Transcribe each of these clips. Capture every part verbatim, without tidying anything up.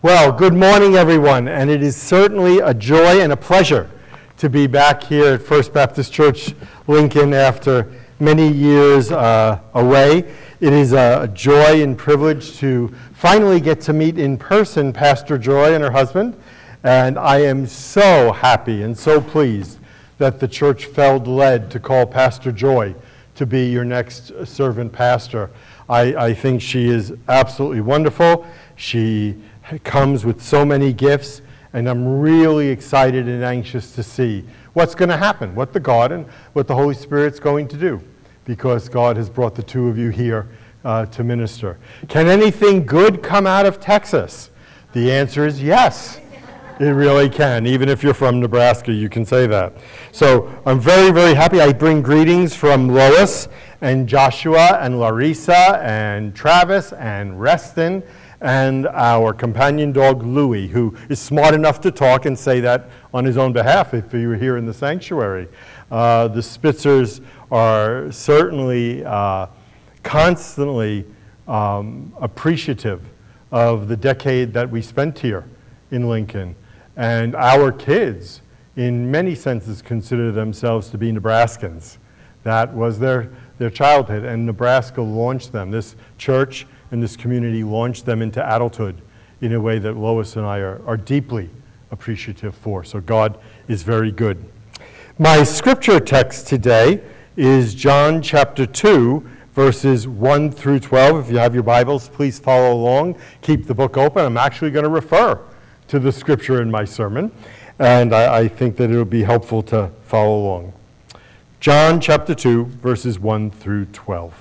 Well, good morning, everyone, and it is certainly a joy and a pleasure to be back here at First Baptist Church, Lincoln, after many years uh, away. It is a joy and privilege to finally get to meet in person Pastor Joy and her husband, and I am so happy and so pleased that the church felt led to call Pastor Joy to be your next servant pastor. I, I think she is absolutely wonderful. She comes with so many gifts, and I'm really excited and anxious to see what's going to happen, what the God and what the Holy Spirit's going to do, because God has brought the two of you here uh, to minister. Can anything good come out of Texas? The answer is yes. It really can. Even if you're from Nebraska, you can say that. So I'm very, very happy. I bring greetings from Lois and Joshua and Larissa and Travis and Reston and our companion dog, Louie, who is smart enough to talk and say that on his own behalf if you were here in the sanctuary. Uh, the Spitzers are certainly uh, constantly um, appreciative of the decade that we spent here in Lincoln. And our kids, in many senses, consider themselves to be Nebraskans. That was their, their childhood, and Nebraska launched them. This church and this community launched them into adulthood in a way that Lois and I are, are deeply appreciative for. So God is very good. My scripture text today is John chapter two, verses one through twelve. If you have your Bibles, please follow along. Keep the book open. I'm actually going to refer to the scripture in my sermon, and I, I think that it will be helpful to follow along. John chapter two, verses one through twelve.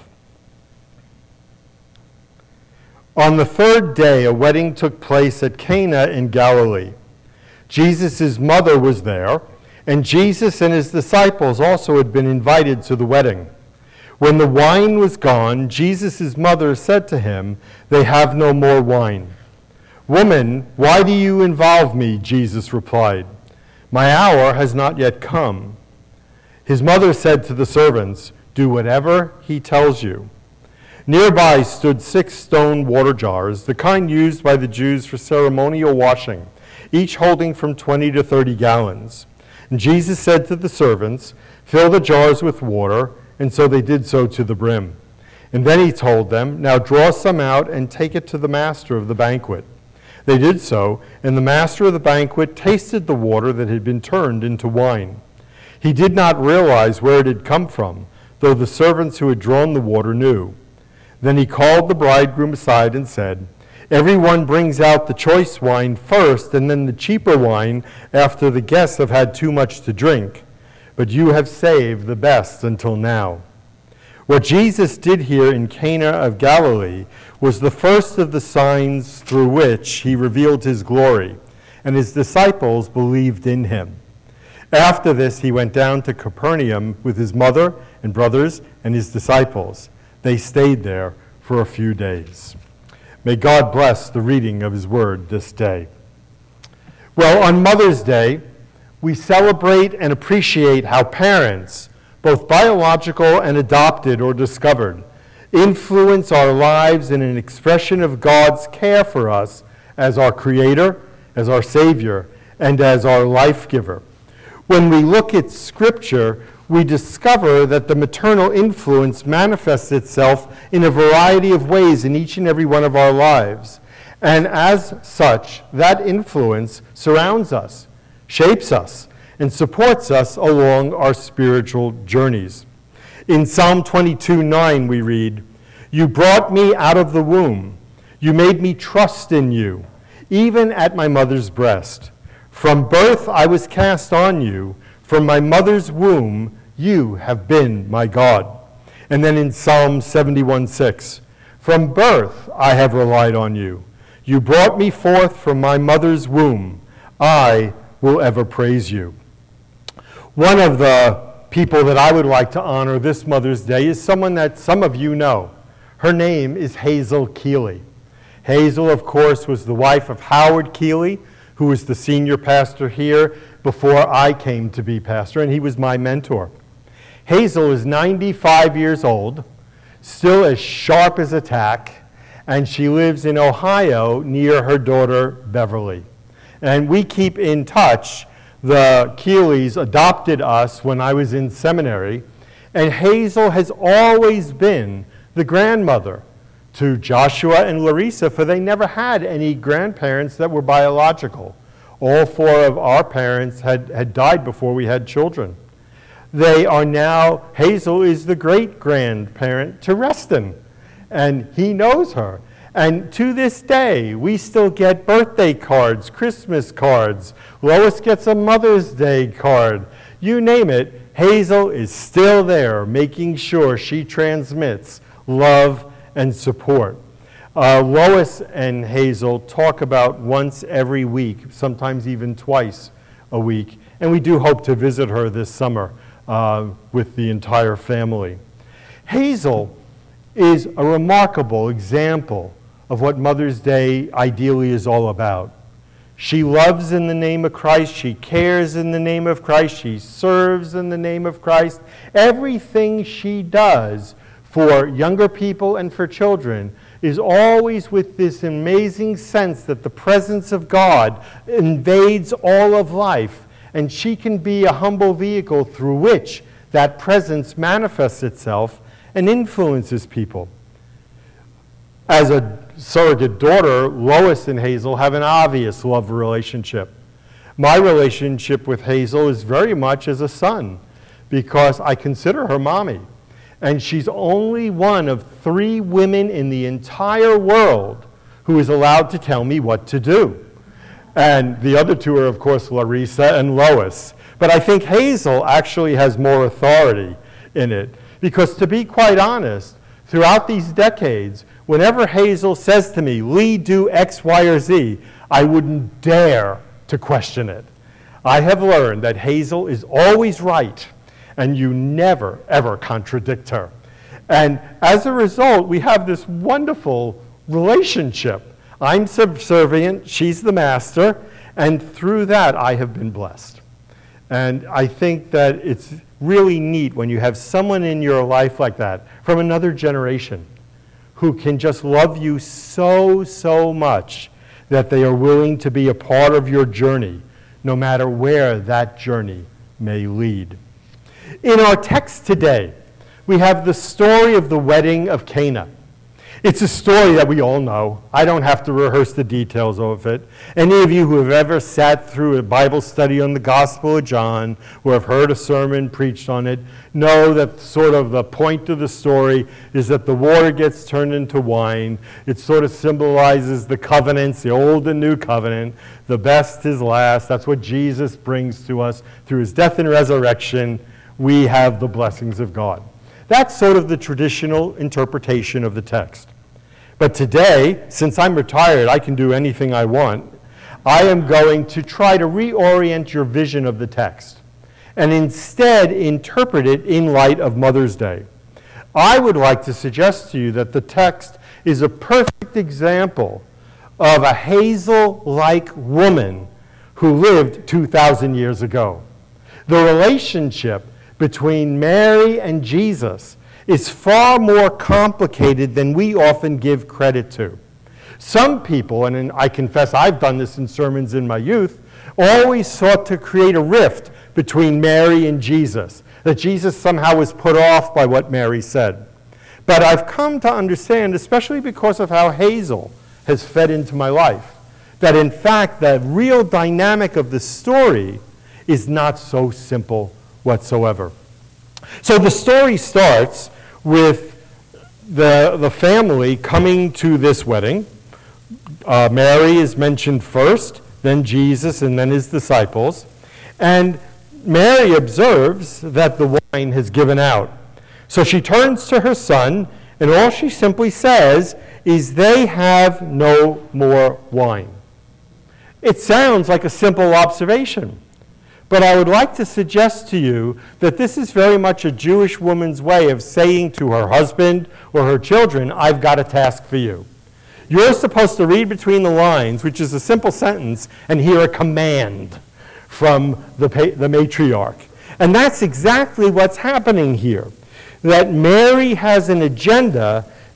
On the third day, a wedding took place at Cana in Galilee. Jesus' mother was there, and Jesus and his disciples also had been invited to the wedding. When the wine was gone, Jesus' mother said to him, "They have no more wine." "Woman, why do you involve me?" Jesus replied. "My hour has not yet come." His mother said to the servants, "Do whatever he tells you." Nearby stood six stone water jars, the kind used by the Jews for ceremonial washing, each holding from twenty to thirty gallons. And Jesus said to the servants, "Fill the jars with water," and so they did so to the brim. And then he told them, "Now draw some out and take it to the master of the banquet." They did so, and the master of the banquet tasted the water that had been turned into wine. He did not realize where it had come from, though the servants who had drawn the water knew. Then he called the bridegroom aside and said, "Everyone brings out the choice wine first, and then the cheaper wine after the guests have had too much to drink. But you have saved the best until now." What Jesus did here in Cana of Galilee was the first of the signs through which he revealed his glory, and his disciples believed in him. After this, he went down to Capernaum with his mother and brothers and his disciples. They stayed there for a few days. May God bless the reading of his word this day. Well, on Mother's Day, we celebrate and appreciate how parents, both biological and adopted or discovered, influence our lives in an expression of God's care for us as our Creator, as our Savior, and as our life giver. When we look at Scripture, we discover that the maternal influence manifests itself in a variety of ways in each and every one of our lives. And as such, that influence surrounds us, shapes us, and supports us along our spiritual journeys. In Psalm twenty-two nine we read, "You brought me out of the womb. You made me trust in you, even at my mother's breast. From birth I was cast on you. From my mother's womb you have been my God." And then in Psalm seventy-one six, "From birth I have relied on you. You brought me forth from my mother's womb. I will ever praise you." One of the people that I would like to honor this Mother's Day is someone that some of you know. Her name is Hazel Keeley. Hazel, of course, was the wife of Howard Keeley, who was the senior pastor here before I came to be pastor, and he was my mentor. Hazel is ninety-five years old, still as sharp as a tack, and she lives in Ohio near her daughter, Beverly. And we keep in touch. The Keeleys adopted us when I was in seminary, and Hazel has always been the grandmother to Joshua and Larissa, for they never had any grandparents that were biological. All four of our parents had, had died before we had children. They are now, Hazel is the great-grandparent to Reston, and he knows her. And to this day, we still get birthday cards, Christmas cards. Lois gets a Mother's Day card. You name it, Hazel is still there, making sure she transmits love and support. Uh, Lois and Hazel talk about once every week, sometimes even twice a week, and we do hope to visit her this summer uh, with the entire family. Hazel is a remarkable example of what Mother's Day ideally is all about. She loves in the name of Christ, she cares in the name of Christ, she serves in the name of Christ. Everything she does for younger people and for children is always with this amazing sense that the presence of God invades all of life, and she can be a humble vehicle through which that presence manifests itself and influences people. As a surrogate daughter, Lois and Hazel have an obvious love relationship. My relationship with Hazel is very much as a son, because I consider her mommy. And she's only one of three women in the entire world who is allowed to tell me what to do. And the other two are, of course, Larissa and Lois. But I think Hazel actually has more authority in it. Because to be quite honest, throughout these decades, whenever Hazel says to me, Lee, do X, Y, or Z, I wouldn't dare to question it. I have learned that Hazel is always right, and you never, ever contradict her. And as a result, we have this wonderful relationship. I'm subservient, she's the master, and through that, I have been blessed. And I think that it's really neat when you have someone in your life like that from another generation who can just love you so, so much that they are willing to be a part of your journey, no matter where that journey may lead. In our text today, we have the story of the wedding of Cana. It's a story that we all know. I don't have to rehearse the details of it. Any of you who have ever sat through a Bible study on the Gospel of John or have heard a sermon preached on it know that sort of the point of the story is that the water gets turned into wine. It sort of symbolizes the covenants, the old and new covenant. The best is last. That's what Jesus brings to us through his death and resurrection. We have the blessings of God. That's sort of the traditional interpretation of the text. But today, since I'm retired, I can do anything I want. I am going to try to reorient your vision of the text and instead interpret it in light of Mother's Day. I would like to suggest to you that the text is a perfect example of a Hazel-like woman who lived two thousand years ago. The relationship between Mary and Jesus is far more complicated than we often give credit to. Some people, and I confess I've done this in sermons in my youth, always sought to create a rift between Mary and Jesus, that Jesus somehow was put off by what Mary said. But I've come to understand, especially because of how Hazel has fed into my life, that in fact the real dynamic of the story is not so simple whatsoever. So the story starts with the, the family coming to this wedding. Uh, Mary is mentioned first, then Jesus, and then his disciples. And Mary observes that the wine has given out. So she turns to her son, and all she simply says is, they have no more wine. It sounds like a simple observation. But I would like to suggest to you that this is very much a Jewish woman's way of saying to her husband or her children, I've got a task for you. You're supposed to read between the lines, which is a simple sentence, and hear a command from the, the matriarch. And that's exactly what's happening here. That Mary has an agenda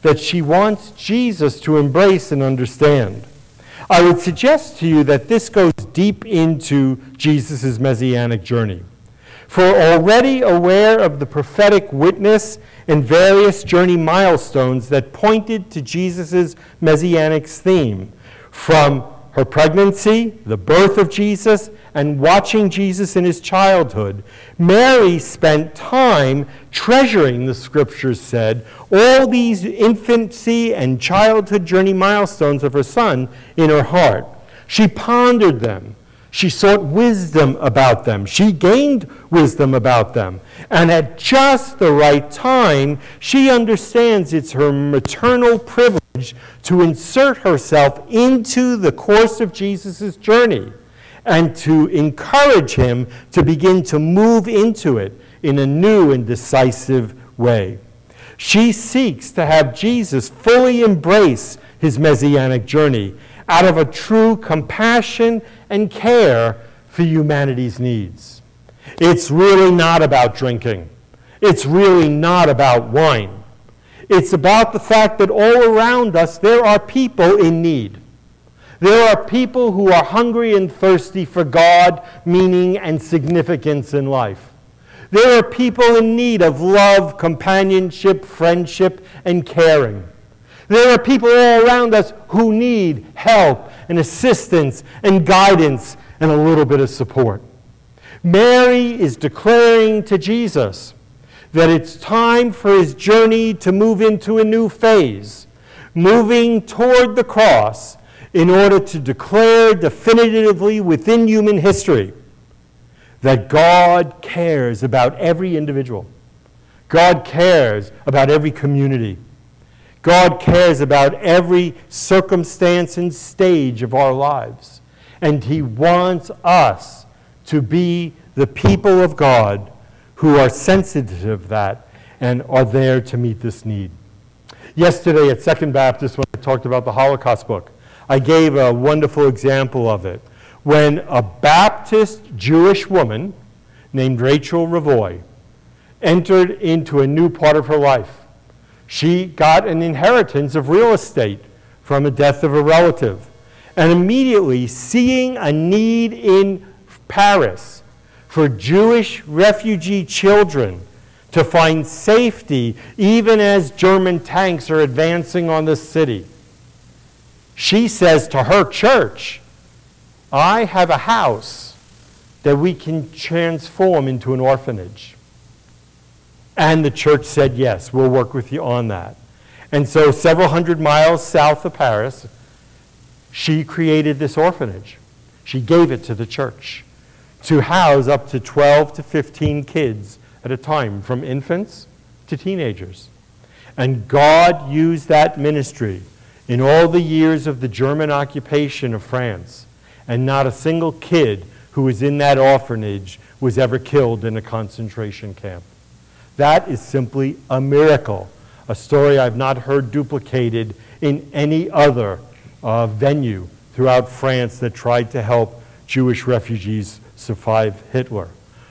that she wants Jesus to embrace and understand. I would suggest to you that this goes deep into Jesus' messianic journey. For already aware of the prophetic witness and various journey milestones that pointed to Jesus' messianic theme, from her pregnancy, the birth of Jesus, and watching Jesus in his childhood, Mary spent time treasuring, the scriptures said, all these infancy and childhood journey milestones of her son in her heart. She pondered them. She sought wisdom about them. She gained wisdom about them. And at just the right time, she understands it's her maternal privilege to insert herself into the course of Jesus' journey and to encourage him to begin to move into it in a new and decisive way. She seeks to have Jesus fully embrace his messianic journey out of a true compassion and care for humanity's needs. It's really not about drinking. It's really not about wine. It's about the fact that all around us there are people in need. There are people who are hungry and thirsty for God, meaning, and significance in life. There are people in need of love, companionship, friendship, and caring. There are people all around us who need help and assistance and guidance and a little bit of support. Mary is declaring to Jesus that it's time for his journey to move into a new phase, moving toward the cross in order to declare definitively within human history that God cares about every individual. God cares about every community. God cares about every circumstance and stage of our lives. And he wants us to be the people of God who are sensitive to that and are there to meet this need. Yesterday at Second Baptist, when I talked about the Holocaust book, I gave a wonderful example of it. When a Baptist Jewish woman named Rachel Ravoy entered into a new part of her life, she got an inheritance of real estate from the death of a relative. And immediately, seeing a need in Paris for Jewish refugee children to find safety even as German tanks are advancing on the city, she says to her church, I have a house that we can transform into an orphanage. And the church said, yes, we'll work with you on that. And so several hundred miles south of Paris, she created this orphanage. She gave it to the church to house up to twelve to fifteen kids at a time, from infants to teenagers. And God used that ministry in all the years of the German occupation of France, and not a single kid who was in that orphanage was ever killed in a concentration camp. That is simply a miracle, a story I've not heard duplicated in any other uh, venue throughout France that tried to help Jewish refugees survive Hitler.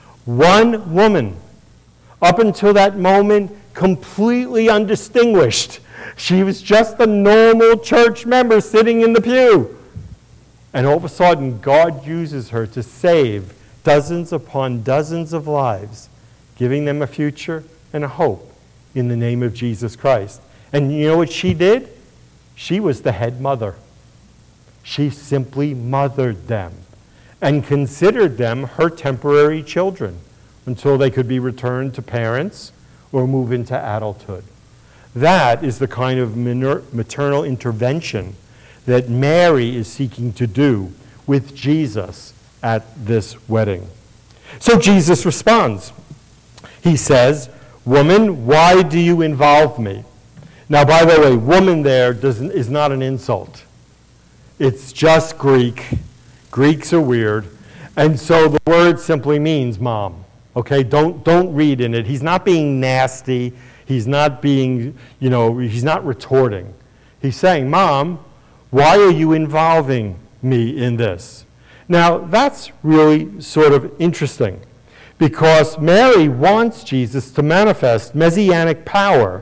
One woman, up until that moment, completely undistinguished. She was just a normal church member sitting in the pew. And all of a sudden, God uses her to save dozens upon dozens of lives, giving them a future and a hope in the name of Jesus Christ. And you know what she did? She was the head mother. She simply mothered them and considered them her temporary children until they could be returned to parents or move into adulthood. That is the kind of maternal intervention that Mary is seeking to do with Jesus at this wedding. So Jesus responds. He says, "Woman, why do you involve me?" Now, by the way, woman there doesn't, is not an insult. It's just Greek. Greeks are weird. And so the word simply means mom. Okay, don't, don't read in it. He's not being nasty. He's not being, you know, he's not retorting. He's saying, Mom, why are you involving me in this? Now, that's really sort of interesting because Mary wants Jesus to manifest messianic power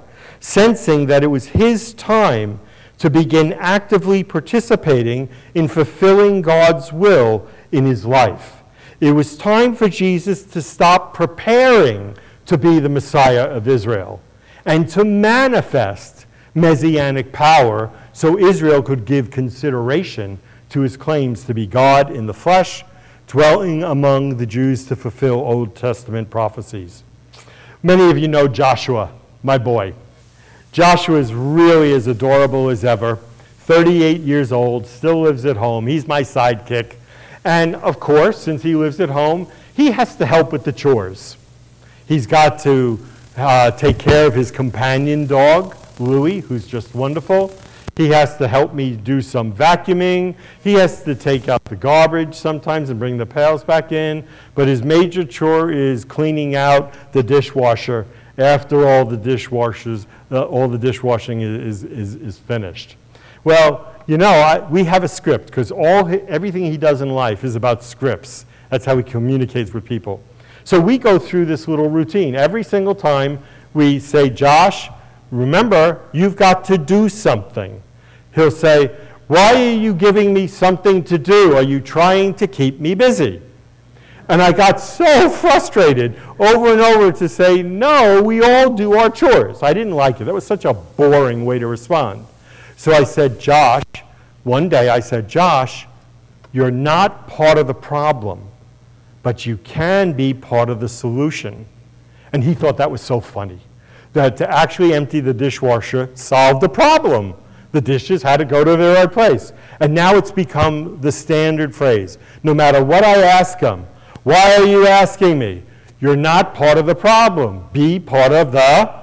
sensing that it was his time to begin actively participating in fulfilling God's will in his life. It was time for Jesus to stop preparing to be the Messiah of Israel and to manifest messianic power so Israel could give consideration to his claims to be God in the flesh, dwelling among the Jews to fulfill Old Testament prophecies. Many of you know Joshua, my boy. Joshua is really as adorable as ever, thirty-eight years old, still lives at home. He's my sidekick. And of course, since he lives at home, he has to help with the chores. He's got to uh, take care of his companion dog, Louie, who's just wonderful. He has to help me do some vacuuming. He has to take out the garbage sometimes and bring the pails back in. But his major chore is cleaning out the dishwasher after all the dishwashers, uh, all the dishwashing is, is, is finished. Well, you know, I, we have a script because all hi- everything he does in life is about scripts. That's how he communicates with people. So we go through this little routine. Every single time we say, Josh, remember, you've got to do something. He'll say, why are you giving me something to do? Are you trying to keep me busy? And I got so frustrated over and over to say, no, we all do our chores. I didn't like it. That was such a boring way to respond. So I said, Josh, one day I said, Josh, you're not part of the problem, but you can be part of the solution. And he thought that was so funny, that to actually empty the dishwasher solved the problem. The dishes had to go to their right place. And now it's become the standard phrase. No matter what I ask him, why are you asking me? You're not part of the problem. Be part of the...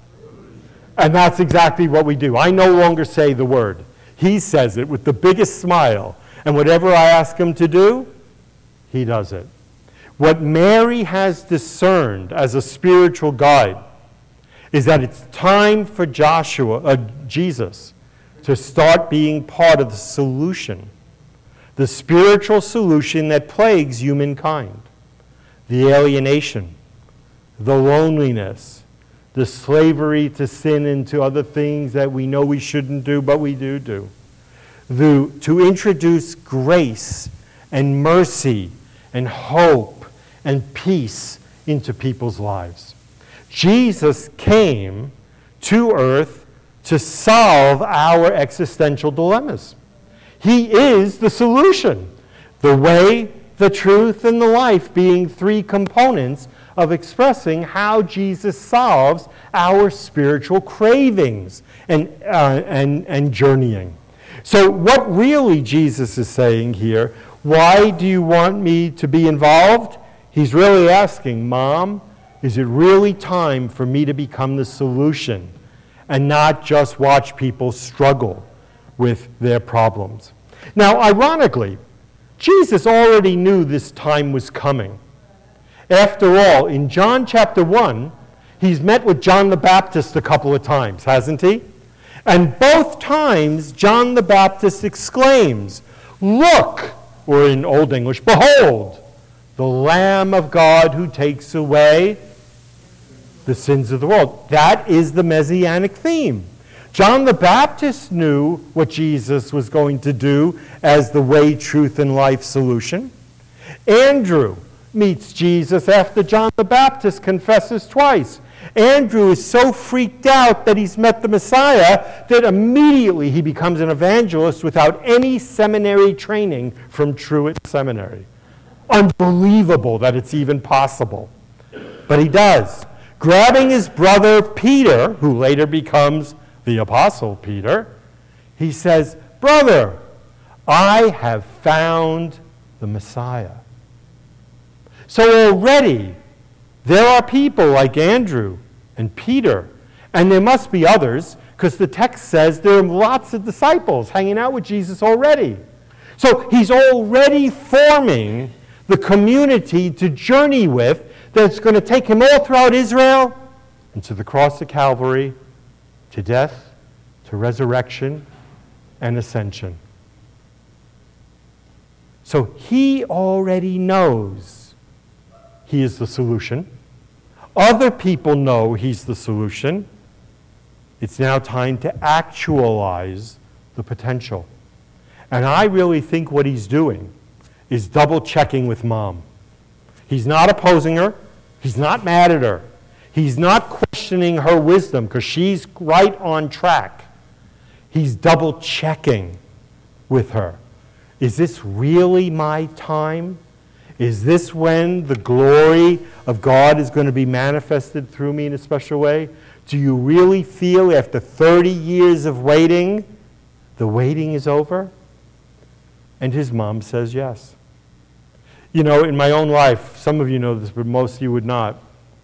And that's exactly what we do. I no longer say the word. He says it with the biggest smile. And whatever I ask him to do, he does it. What Mary has discerned as a spiritual guide is that it's time for Joshua, uh, Jesus, to start being part of the solution, the spiritual solution that plagues humankind, the alienation, the loneliness, the slavery to sin and to other things that we know we shouldn't do, but we do do, the, to introduce grace and mercy and hope and peace into people's lives. Jesus came to earth to solve our existential dilemmas. He is the solution, the way, the truth, and the life being three components of expressing how Jesus solves our spiritual cravings and, uh, and, and journeying. So what really Jesus is saying here, why do you want me to be involved? He's really asking, Mom, is it really time for me to become the solution and not just watch people struggle with their problems? Now, ironically, Jesus already knew this time was coming. After all, in John chapter one, he's met with John the Baptist a couple of times, hasn't he? And both times, John the Baptist exclaims, look, or in Old English, behold, the Lamb of God who takes away the sins of the world. That is the Messianic theme. John the Baptist knew what Jesus was going to do as the way, truth, and life solution. Andrew meets Jesus after John the Baptist confesses twice. Andrew is so freaked out that he's met the Messiah that immediately he becomes an evangelist without any seminary training from Truett Seminary. Unbelievable that it's even possible. But he does. Grabbing his brother Peter, who later becomes the Apostle Peter, he says, brother, I have found the Messiah. So already there are people like Andrew and Peter, and there must be others, because the text says there are lots of disciples hanging out with Jesus already. So he's already forming the community to journey with that's going to take him all throughout Israel and to the cross of Calvary, to death, to resurrection, and ascension. So he already knows he is the solution. Other people know he's the solution. It's now time to actualize the potential. And I really think what he's doing is double checking with mom. He's not opposing her. He's not mad at her. He's not questioning her wisdom because she's right on track. He's double checking with her. Is this really my time? Is this when the glory of God is going to be manifested through me in a special way? Do you really feel after thirty years of waiting, the waiting is over? And his mom says yes. You know, in my own life, some of you know this, but most of you would not.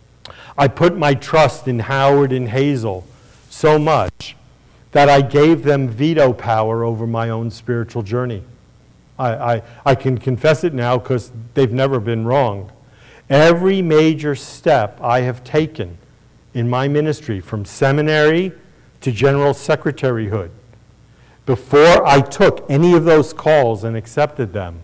I put my trust in Howard and Hazel so much that I gave them veto power over my own spiritual journey. I, I, I can confess it now because they've never been wrong. Every major step I have taken in my ministry, from seminary to general secretaryhood, before I took any of those calls and accepted them,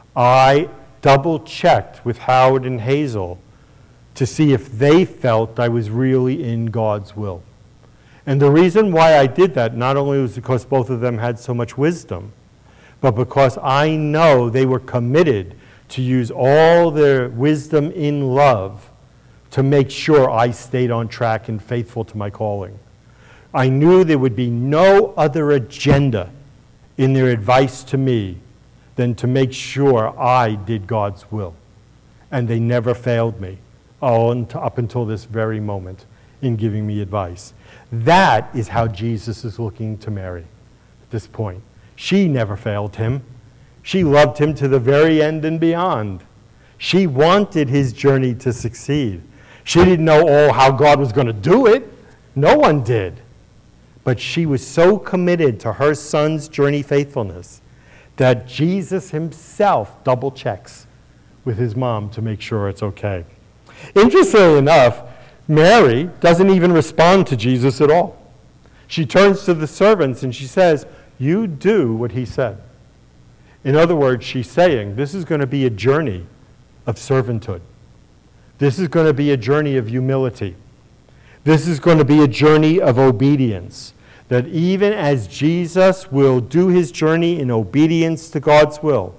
I double-checked with Howard and Hazel to see if they felt I was really in God's will. And the reason why I did that not only was because both of them had so much wisdom, but because I know they were committed to use all their wisdom in love to make sure I stayed on track and faithful to my calling. I knew there would be no other agenda in their advice to me than to make sure I did God's will. And they never failed me, oh, up until this very moment, in giving me advice. That is how Jesus is looking to Mary at this point. She never failed him. She loved him to the very end and beyond. She wanted his journey to succeed. She didn't know, oh, how God was going to do it. No one did. But she was so committed to her son's journey faithfulness that Jesus himself double checks with his mom to make sure it's okay. Interestingly enough, Mary doesn't even respond to Jesus at all. She turns to the servants and she says, you do what he said. In other words, she's saying, this is going to be a journey of servanthood. This is going to be a journey of humility. This is going to be a journey of obedience. That even as Jesus will do his journey in obedience to God's will,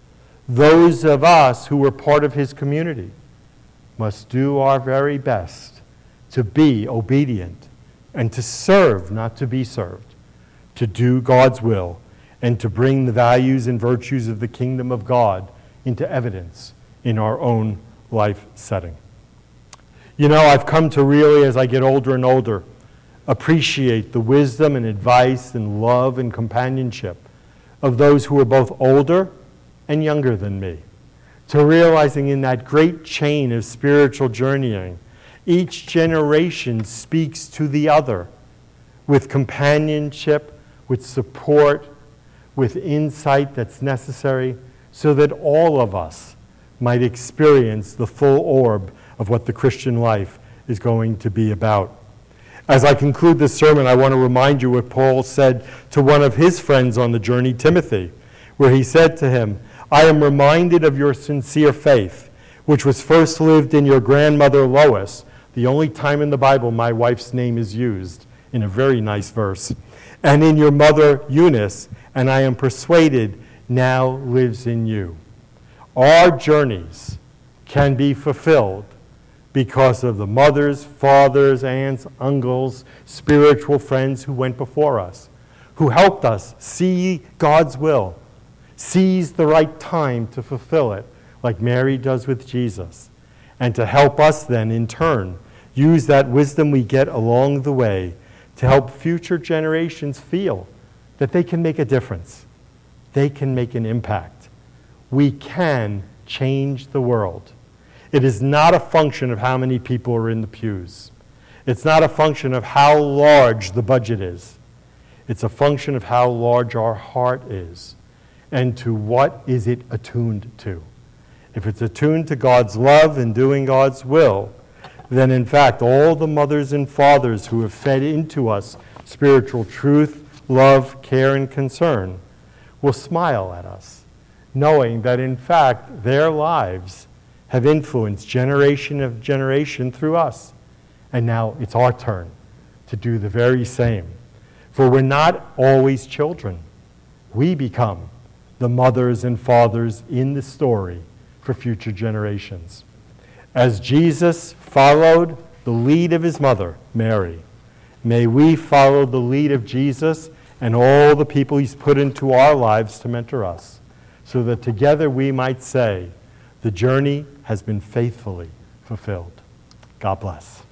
those of us who were part of his community must do our very best to be obedient and to serve, not to be served, to do God's will and to bring the values and virtues of the kingdom of God into evidence in our own life setting. You know, I've come to really, as I get older and older, appreciate the wisdom and advice and love and companionship of those who are both older and younger than me. To realizing in that great chain of spiritual journeying, each generation speaks to the other with companionship, with support, with insight that's necessary, so that all of us might experience the full orb of what the Christian life is going to be about. As I conclude this sermon, I want to remind you what Paul said to one of his friends on the journey, Timothy, where he said to him, I am reminded of your sincere faith, which was first lived in your grandmother Lois, the only time in the Bible my wife's name is used, in a very nice verse, and in your mother Eunice, and I am persuaded now lives in you. Our journeys can be fulfilled because of the mothers, fathers, aunts, uncles, spiritual friends who went before us, who helped us see God's will, seize the right time to fulfill it, like Mary does with Jesus, and to help us then, in turn, use that wisdom we get along the way to help future generations feel that they can make a difference. They can make an impact. We can change the world. It is not a function of how many people are in the pews. It's not a function of how large the budget is. It's a function of how large our heart is and to what is it attuned to. If it's attuned to God's love and doing God's will, then in fact all the mothers and fathers who have fed into us spiritual truth, love, care, and concern will smile at us, knowing that in fact their lives have influenced generation of generation through us. And now it's our turn to do the very same. For we're not always children. We become the mothers and fathers in the story for future generations. As Jesus followed the lead of his mother, Mary, may we follow the lead of Jesus and all the people he's put into our lives to mentor us, so that together we might say, the journey has been faithfully fulfilled. God bless.